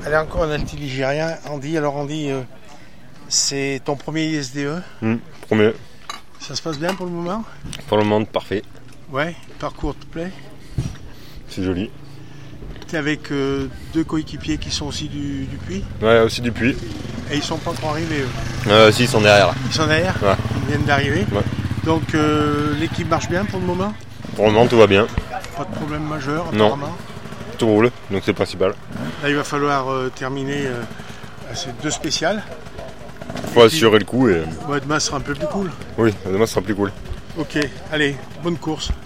Allez, encore un altiligérien. Andy, alors Andy, c'est ton premier ISDE. Premier. Ça se passe bien pour le moment? Pour le moment, parfait. Ouais, le parcours te plaît? C'est joli. Tu es avec deux coéquipiers qui sont aussi du Puy? Ouais, aussi du Puy. Et ils sont pas encore arrivés eux? Si, ils sont derrière là. Ils sont derrière? Ouais. Ils viennent d'arriver? Ouais. Donc l'équipe marche bien pour le moment? Pour le moment, tout va bien. Pas de problème majeur Non. apparemment? Tout roule, donc c'est le principal. Là, il va falloir terminer ces deux spéciales. Faut assurer le coup et... Ouais, demain sera un peu plus cool. Oui, demain ce sera plus cool. Ok, allez, bonne course.